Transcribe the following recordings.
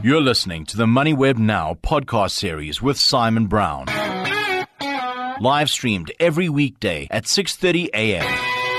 You're listening to the MoneyWeb Now podcast series with Simon Brown. Live streamed every weekday at 6:30 a.m.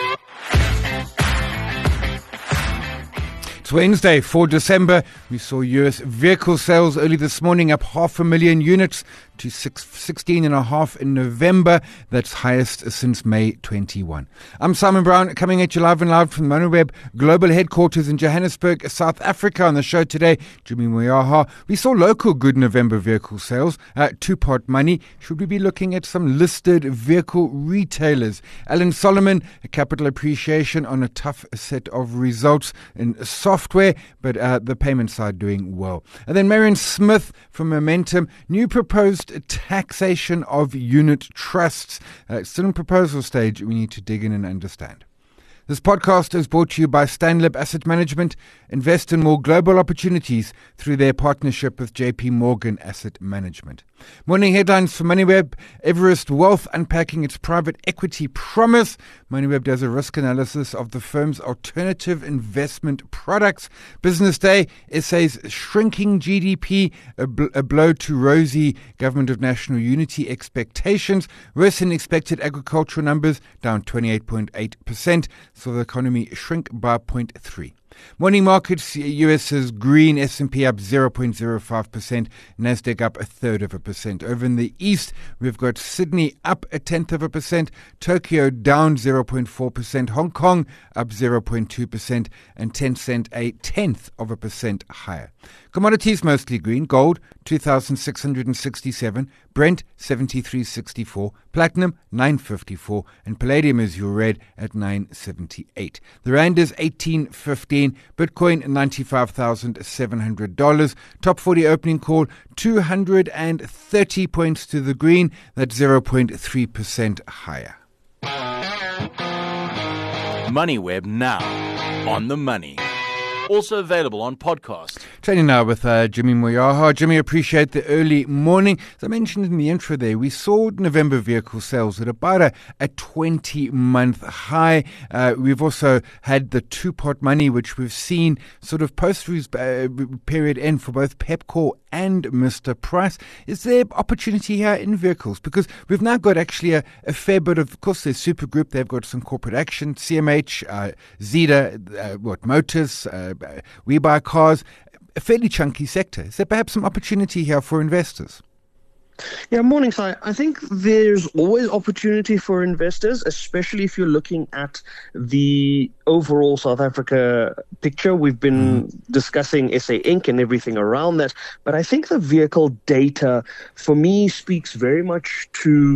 It's Wednesday, 4 December. We saw US vehicle sales early this morning up 500,000 units to 16.5 in November. That's highest since May 21. I'm Simon Brown, coming at you live from MoneyWeb Global Headquarters in Johannesburg, South Africa. On the show today, Jimmy Moyaha. We saw local good November vehicle sales. Two-part money. Should we be looking at some listed vehicle retailers? Alan Solomon, a capital appreciation on a tough set of results in software, but the payment side doing well. And then Marion Smith from Momentum, new proposed taxation of unit trusts. Still in proposal stage, we need to dig in and understand. This podcast is brought to you by Stanlib Asset Management. Invest in more global opportunities through their partnership with JP Morgan Asset Management. Morning headlines for MoneyWeb. Everest Wealth unpacking its private equity promise. MoneyWeb does a risk analysis of the firm's alternative investment products. Business Day, SA's shrinking GDP, a blow to rosy Government of National Unity expectations. Worse than expected agricultural numbers, down 28.8%. So the economy shrink by 0.3. Morning markets, US's green, S&P up 0.05%, Nasdaq up 0.33%. Over in the east, we've got Sydney up 0.1%, Tokyo down 0.4%, Hong Kong up 0.2%, and Tencent 0.1% higher. Commodities mostly green, gold 2,667, Brent 73.64, platinum 9.54, and palladium, as you read, at 9.78. The rand is 18.15, Bitcoin $95,700. Top 40 opening call 230 points to the green, that's 0.3% higher. MoneyWeb Now, on the money. Also available on podcast. Training now with Jimmy Moyaha. Jimmy, appreciate the early morning. As I mentioned in the intro there, we saw November vehicle sales at about a 20-month high. We've also had the two-part money, which we've seen sort of post-period end for both Pepkor and Mr. Price. Is there opportunity here in vehicles? Because we've now got actually a fair bit of course, there's Supergroup, they've got some corporate action, CMH, Zeda, Motors, We Buy Cars, a fairly chunky sector. Is there perhaps some opportunity here for investors? Yeah, morning, Si. I think there's always opportunity for investors, especially if you're looking at the overall South Africa picture. We've been discussing SA Inc. and everything around that, but I think the vehicle data, for me, speaks very much to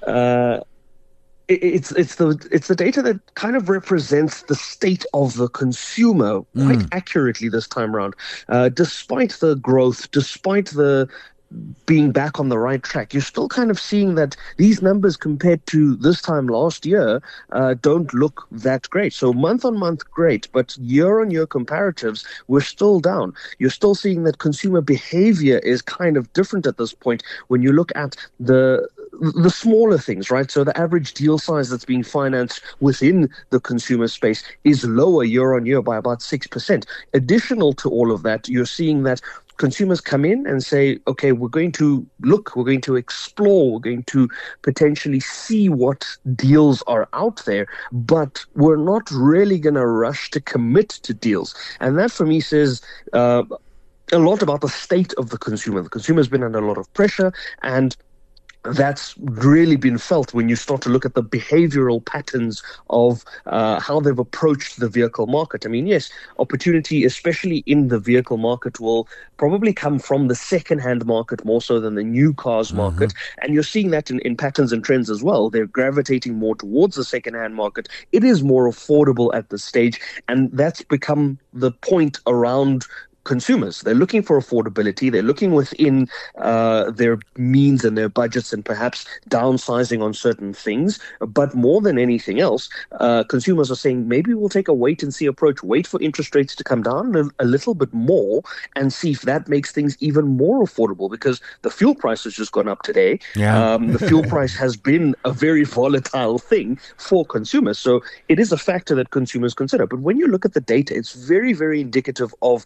It's the data that kind of represents the state of the consumer quite accurately this time around. Despite the growth, despite the being back on the right track, you're still kind of seeing that these numbers compared to this time last year don't look that great. So month on month, great, but year on year comparatives, we're still down. You're still seeing that consumer behavior is kind of different at this point when you look at the smaller things, right? So the average deal size that's being financed within the consumer space is lower year on year by about 6%. Additional to all of that, you're seeing that consumers come in and say, okay, we're going to look, we're going to explore, we're going to potentially see what deals are out there, but we're not really going to rush to commit to deals. And that for me says a lot about the state of the consumer. The consumer's been under a lot of pressure, and that's really been felt when you start to look at the behavioral patterns of how they've approached the vehicle market. I mean, yes, opportunity, especially in the vehicle market, will probably come from the second-hand market more so than the new cars market. And you're seeing that in patterns and trends as well. They're gravitating more towards the second-hand market. It is more affordable at this stage, and that's become the point around consumers. They're looking for affordability. They're looking within their means and their budgets and perhaps downsizing on certain things. But more than anything else, consumers are saying maybe we'll take a wait-and-see approach, wait for interest rates to come down a little bit more and see if that makes things even more affordable, because the fuel price has just gone up today. Yeah. The fuel price has been a very volatile thing for consumers. So it is a factor that consumers consider. But when you look at the data, it's very, very indicative of the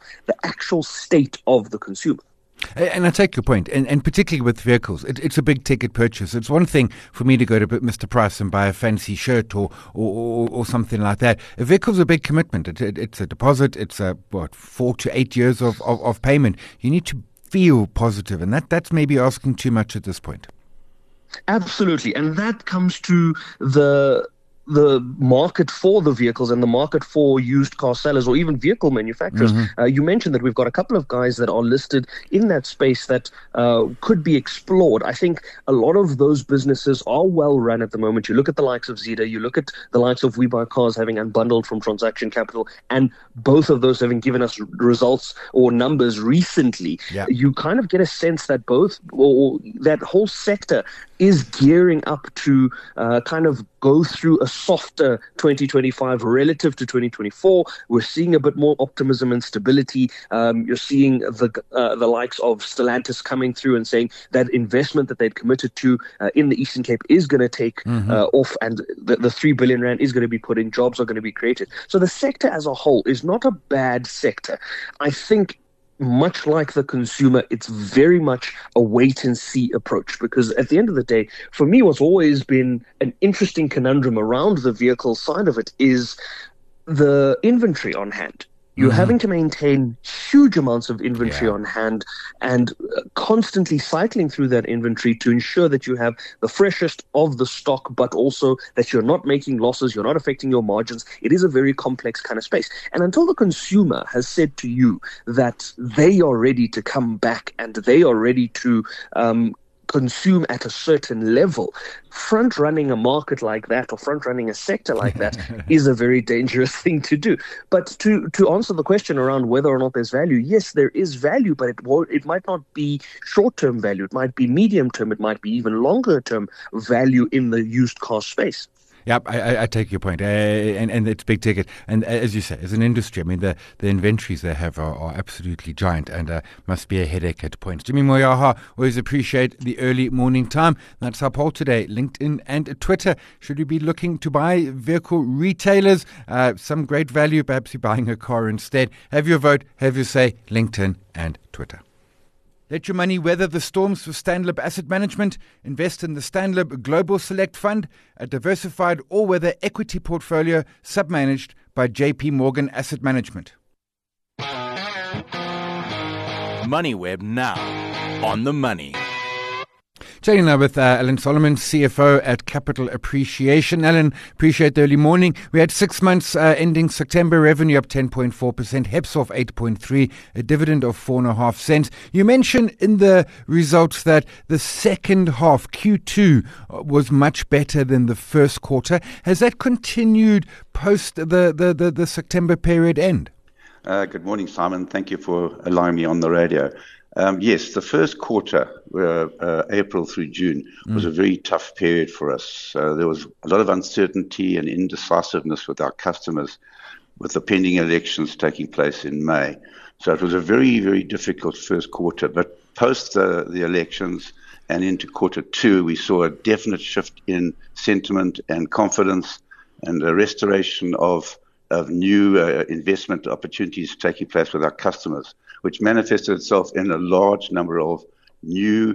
actual state of the consumer. And I take your point, and particularly with vehicles, it's a big ticket purchase. It's one thing for me to go to Mr. Price and buy a fancy shirt or something like that. A vehicle's a big commitment. It's a deposit. It's 4 to 8 years of payment. You need to feel positive, and that's maybe asking too much at this point. Absolutely, and that comes to the market for the vehicles and the market for used car sellers or even vehicle manufacturers. You mentioned that we've got a couple of guys that are listed in that space that could be explored. I think a lot of those businesses are well run at the moment. You look at the likes of Zeda, you look at the likes of We Buy Cars having unbundled from Transaction Capital, and both of those having given us results or numbers recently. Yeah. You kind of get a sense that that whole sector is gearing up to kind of go through a softer 2025 relative to 2024. We're seeing a bit more optimism and stability. You're seeing the likes of Stellantis coming through and saying that investment that they'd committed to in the Eastern Cape is going to take off, and the 3 billion rand is going to be put in, jobs are going to be created. So the sector as a whole is not a bad sector. I think much like the consumer, it's very much a wait-and-see approach, because at the end of the day, for me, what's always been an interesting conundrum around the vehicle side of it is the inventory on hand. You're having to maintain huge amounts of inventory on hand and constantly cycling through that inventory to ensure that you have the freshest of the stock, but also that you're not making losses, you're not affecting your margins. It is a very complex kind of space. And until the consumer has said to you that they are ready to come back and they are ready to consume at a certain level, front-running a market like that or front-running a sector like that is a very dangerous thing to do. But to answer the question around whether or not there's value, yes, there is value, but it might not be short-term value. It might be medium-term. It might be even longer-term value in the used car space. Yeah, I take your point, and it's big ticket. And as you say, as an industry, I mean, the inventories they have are absolutely giant and must be a headache at points. Jimmy Moyaha, always appreciate the early morning time. That's our poll today, LinkedIn and Twitter. Should you be looking to buy vehicle retailers? Some great value, perhaps you're buying a car instead. Have your vote, have your say, LinkedIn and Twitter. Let your money weather the storms with Stanlib Asset Management. Invest in the Stanlib Global Select Fund, a diversified all-weather equity portfolio submanaged by JP Morgan Asset Management. MoneyWeb now on the money. Chatting now with Alan Solomon, CFO at Capital Appreciation. Alan, appreciate the early morning. We had 6 months ending September, revenue up 10.4%, HEPS off 8.3%, a dividend of 4.5 cents. You mentioned in the results that the second half, Q2, was much better than the first quarter. Has that continued post the September period end? Good morning, Simon. Thank you for allowing me on the radio. Yes, the first quarter, April through June, was a very tough period for us. There was a lot of uncertainty and indecisiveness with our customers with the pending elections taking place in May. So it was a very, very difficult first quarter. But post the elections and into quarter two, we saw a definite shift in sentiment and confidence and a restoration of new investment opportunities taking place with our customers, which manifested itself in a large number of new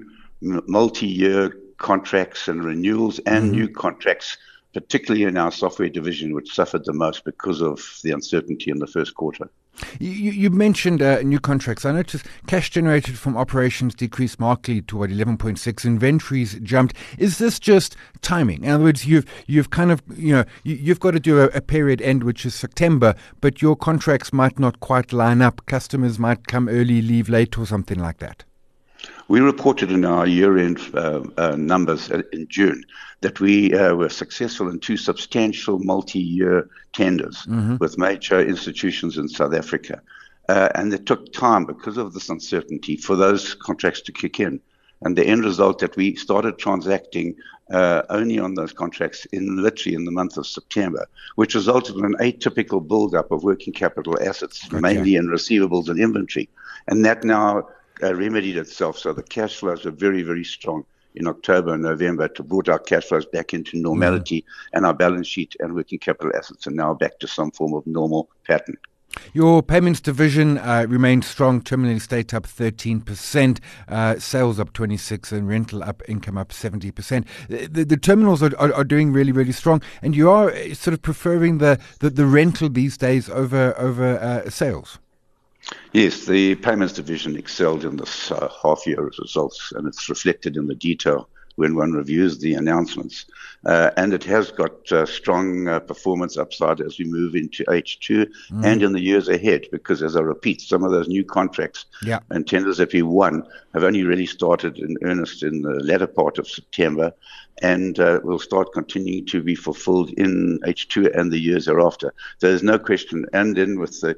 multi-year contracts and renewals and new contracts, particularly in our software division, which suffered the most because of the uncertainty in the first quarter. You mentioned new contracts. I noticed cash generated from operations decreased markedly to 11.6. Inventories jumped. Is this just timing? In other words, you've kind of you've got to do a period end, which is September, but your contracts might not quite line up. Customers might come early, leave late, or something like that. We reported in our year-end numbers in June that we were successful in 2 substantial multi-year tenders with major institutions in South Africa. And it took time because of this uncertainty for those contracts to kick in. And the end result that we started transacting only on those contracts literally in the month of September, which resulted in an atypical build-up of working capital assets, mainly in receivables and inventory. And that now remedied itself, so the cash flows are very, very strong in October and November to brought our cash flows back into normality, and our balance sheet and working capital assets are now back to some form of normal pattern. Your payments division remained strong. Terminal estate up 13%, sales up 26%, and rental income up 70%. The terminals are doing really, really strong, and you are sort of preferring the rental these days over sales. Yes, the payments division excelled in this half-year results, and it's reflected in the detail when one reviews the announcements. And it has got strong performance upside as we move into H2 and in the years ahead, because, as I repeat, some of those new contracts and tenders that we won have only really started in earnest in the latter part of September, and will start continuing to be fulfilled in H2 and the years thereafter. So there's no question. And then with the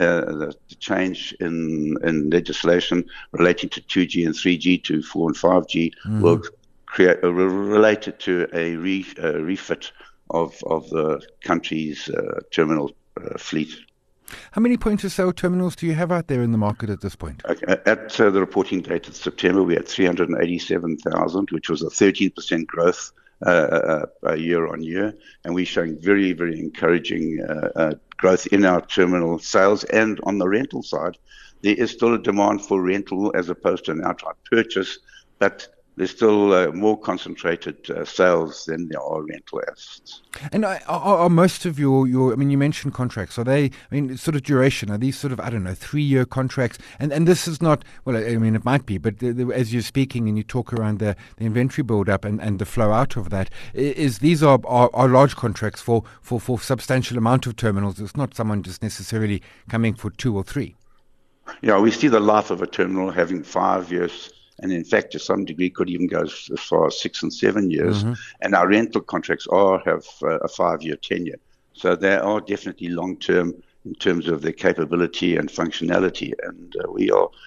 change in legislation relating to 2G and 3G to 4 and 5G will related to a refit of the country's terminal fleet. How many point-of-sale terminals do you have out there in the market at this point? At the reporting date of September, we had 387,000, which was a 13% growth year on year, and we're showing very, very encouraging growth in our terminal sales. And on the rental side, there is still a demand for rental as opposed to an outright purchase, but there's still more concentrated sales than there are rental assets. And are most of your, I mean, you mentioned contracts. Are they, I mean, sort of duration? Are these sort of, 3-year contracts? And this is not, well, I mean, it might be, but as you're speaking and you talk around the inventory build-up and the flow out of that, these are large contracts for substantial amount of terminals. It's not someone just necessarily coming for 2 or 3. Yeah, we see the life of a terminal having 5 years, and in fact, to some degree, could even go as far as 6 and 7 years. And our rental contracts have a 5-year tenure. So they are definitely long-term in terms of their capability and functionality. And we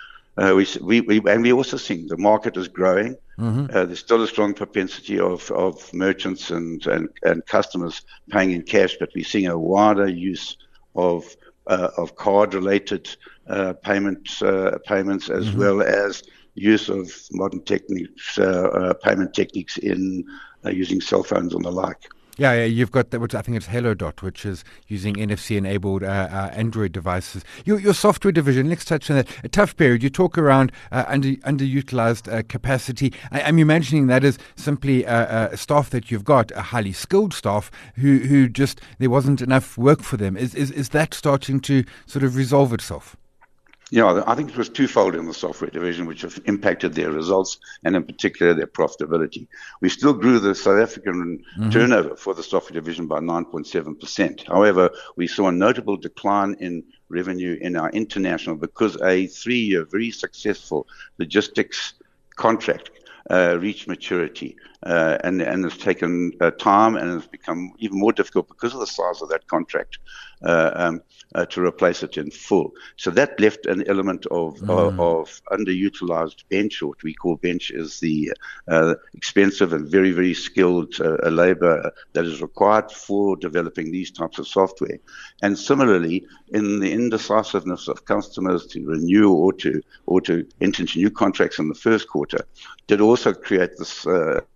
also think the market is growing. There's still a strong propensity of merchants and customers paying in cash, but we're seeing a wider use of card-related payments as well as use of modern techniques, payment techniques in using cell phones and the like. Yeah, you've got that, which I think it's HelloDot, which is using NFC-enabled Android devices. Your software division, let's touch on that. A tough period. You talk around underutilized capacity. I'm imagining that is simply staff that you've got, a highly skilled staff who just, there wasn't enough work for them. Is that starting to sort of resolve itself? Yeah, I think it was twofold in the software division, which have impacted their results and in particular their profitability. We still grew the South African turnover for the software division by 9.7%. However, we saw a notable decline in revenue in our international because a 3-year very successful logistics contract reached maturity and it's taken time, and it's become even more difficult because of the size of that contract to replace it in full. So that left an element of underutilized bench. What we call bench is the expensive and very, very skilled labor that is required for developing these types of software. And similarly, in the indecisiveness of customers to renew or to enter into new contracts in the first quarter, did also create this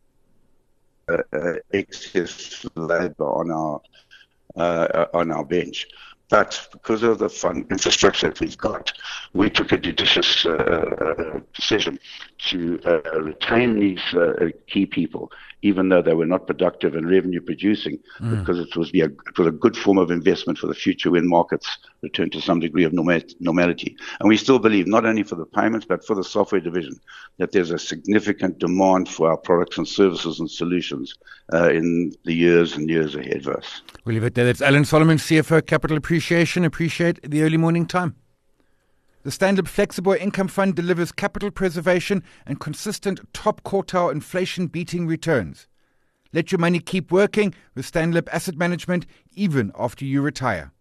excess labor on our bench. But because of the fund infrastructure that we've got, we took a judicious decision to retain these key people, even though they were not productive and revenue producing, because it was a good form of investment for the future when markets return to some degree of normality. And we still believe, not only for the payments, but for the software division, that there's a significant demand for our products and services and solutions in the years and years ahead of us. We'll leave it there. That's Alan Solomon, CFO, Capital Appreciation. Appreciate the early morning time. The Stanlib Flexible Income Fund delivers capital preservation and consistent top quartile inflation-beating returns. Let your money keep working with Stanlib Asset Management even after you retire.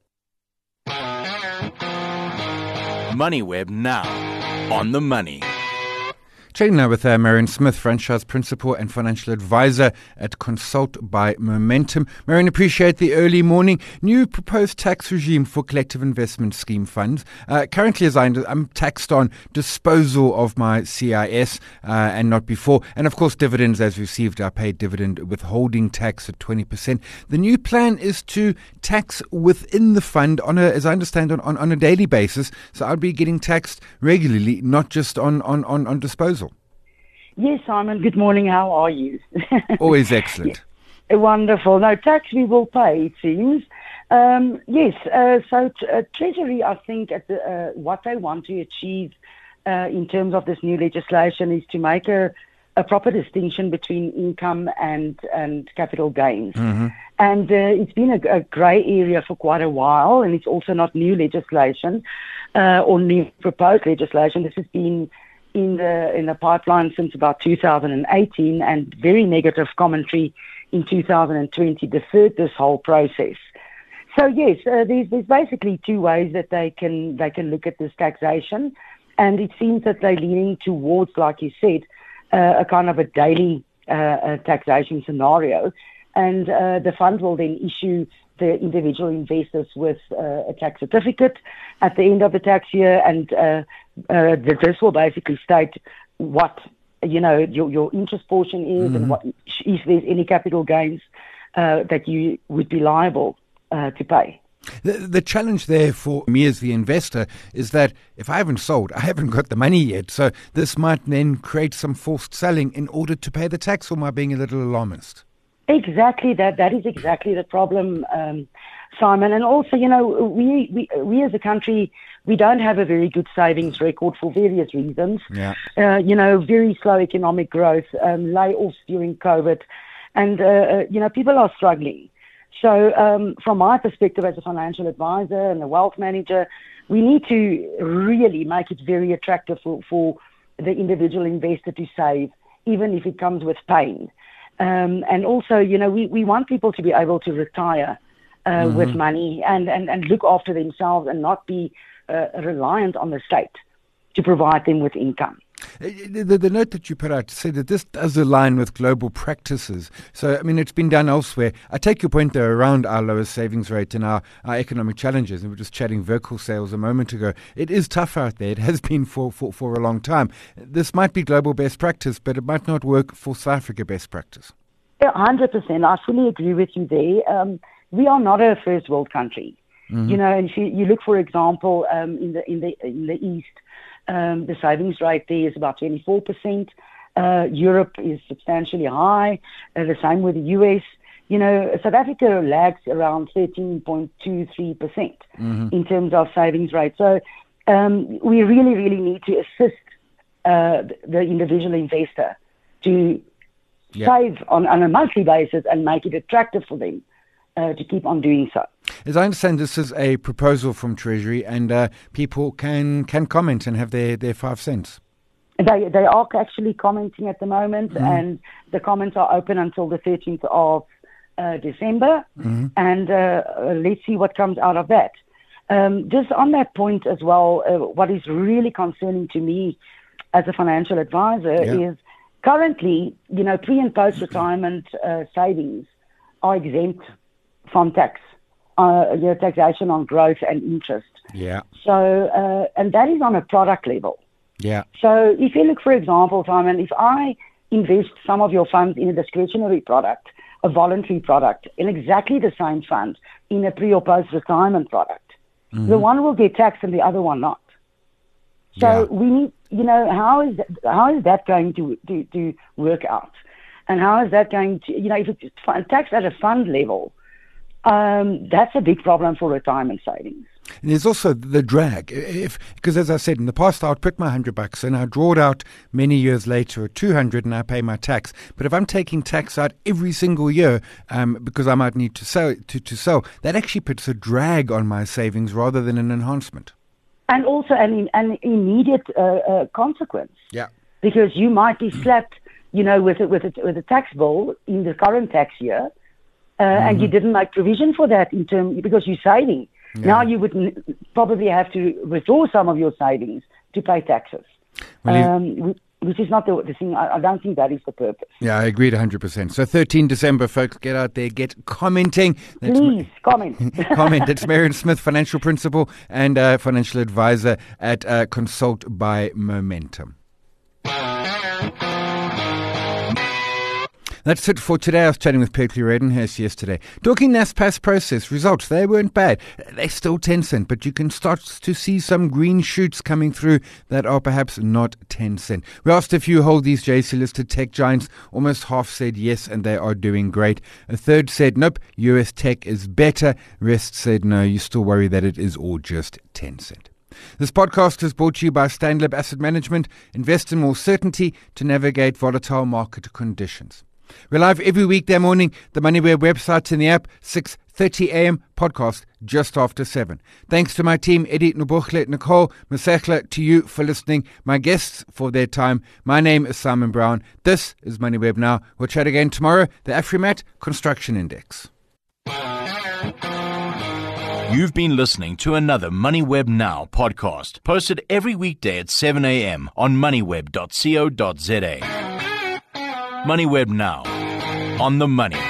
MoneyWeb now on the money. Chatting now with Marion Smith, franchise principal and financial advisor at Consult by Momentum. Marion, appreciate the early morning. New proposed tax regime for collective investment scheme funds. Currently, as I'm taxed on disposal of my CIS and not before. And of course, dividends as received are paid dividend withholding tax at 20%. The new plan is to tax within the fund as I understand, on a daily basis. So I'll be getting taxed regularly, not just on disposal. Yes, Simon. Good morning. How are you? Always excellent. Yeah, wonderful. No, tax we will pay, it seems. Yes. So Treasury, I think, what they want to achieve in terms of this new legislation is to make a proper distinction between income and capital gains. Mm-hmm. And it's been a grey area for quite a while, and it's also not new legislation or new proposed legislation. This has been in the pipeline since about 2018, and very negative commentary in 2020 deferred this whole process. So yes, there's basically two ways that they can look at this taxation, and it seems that they're leaning towards, like you said, a kind of a daily taxation scenario, and the fund will then issue the individual investors with a tax certificate at the end of the tax year, and this will basically state what your interest portion is, mm-hmm. and what if there's any capital gains that you would be liable to pay. The challenge there for me as the investor is that if I haven't sold, I haven't got the money yet. So this might then create some forced selling in order to pay the tax, or am I being a little alarmist? Exactly that is exactly the problem, Simon. And also, we as a country, we don't have a very good savings record for various reasons. Yeah. Very slow economic growth, layoffs during COVID, and people are struggling. So from my perspective as a financial advisor and a wealth manager, we need to really make it very attractive for the individual investor to save, even if it comes with pain. And also, we want people to be able to retire mm-hmm. with money and look after themselves and not be reliant on the state to provide them with income. The note that you put out said that this does align with global practices. So, I mean, it's been done elsewhere. I take your point, though, around our lowest savings rate and our economic challenges. And we were just chatting vehicle sales a moment ago. It is tough out there. It has been for a long time. This might be global best practice, but it might not work for South Africa best practice. 100%. I fully agree with you there. We are not a first world country. Mm-hmm. And if you look, for example, in the East, the savings rate there is about 24%. Europe is substantially high. The same with the US. South Africa lags around 13.23% mm-hmm. in terms of savings rate. So we really, really need to assist the individual investor to save on a monthly basis and make it attractive for them to keep on doing so. As I understand, this is a proposal from Treasury, and people can comment and have their 5 cents. They are actually commenting at the moment, mm-hmm. and the comments are open until the 13th of December, mm-hmm. and let's see what comes out of that. Just on that point as well, what is really concerning to me as a financial advisor is currently, pre- and post-retirement savings are exempt from tax, taxation on growth and interest. Yeah. So, and that is on a product level. Yeah. So if you look, for example, Simon, if I invest some of your funds in a discretionary product, a voluntary product, in exactly the same fund in a pre- or post-retirement product, mm-hmm. the one will get taxed and the other one not. So we need, how is that going to work out? And how is that going to, if it's taxed at a fund level, that's a big problem for retirement savings. And there's also the drag. Because as I said, in the past, I would put my $100 and I draw it out many years later at 200 and I pay my tax. But if I'm taking tax out every single year because I might need to sell, that actually puts a drag on my savings rather than an enhancement. And also an immediate consequence. Yeah. Because you might be slapped, with a tax bill in the current tax year, mm-hmm. and you didn't make provision for that because you're saving. Yeah. Now you would probably have to withdraw some of your savings to pay taxes. Well, which is not the thing. I don't think that is the purpose. Yeah, I agreed 100%. So 13 December, folks, get out there, get commenting. Please, comment. Comment. It's Marion Smith, financial principal and financial advisor at Consult by Momentum. That's it for today. I was chatting with Petri Redenhurst yesterday. Talking Naspers process results, they weren't bad. They're still Tencent, but you can start to see some green shoots coming through that are perhaps not Tencent. We asked if you hold these JSE-listed tech giants. Almost half said yes, and they are doing great. A third said nope, US tech is better. Rest said no, you still worry that it is all just Tencent. This podcast is brought to you by Stanlib Asset Management. Invest in more certainty to navigate volatile market conditions. We're live every weekday morning, the MoneyWeb website and the app, 6:30 a.m. podcast just after 7. Thanks to my team, Eddie Nobukhle, Nicole, Masechla, to you for listening, my guests for their time. My name is Simon Brown. This is MoneyWeb Now. We'll chat again tomorrow, the Afrimat Construction Index. You've been listening to another MoneyWeb Now podcast, posted every weekday at 7 a.m. on moneyweb.co.za. MoneyWeb Now, on the money.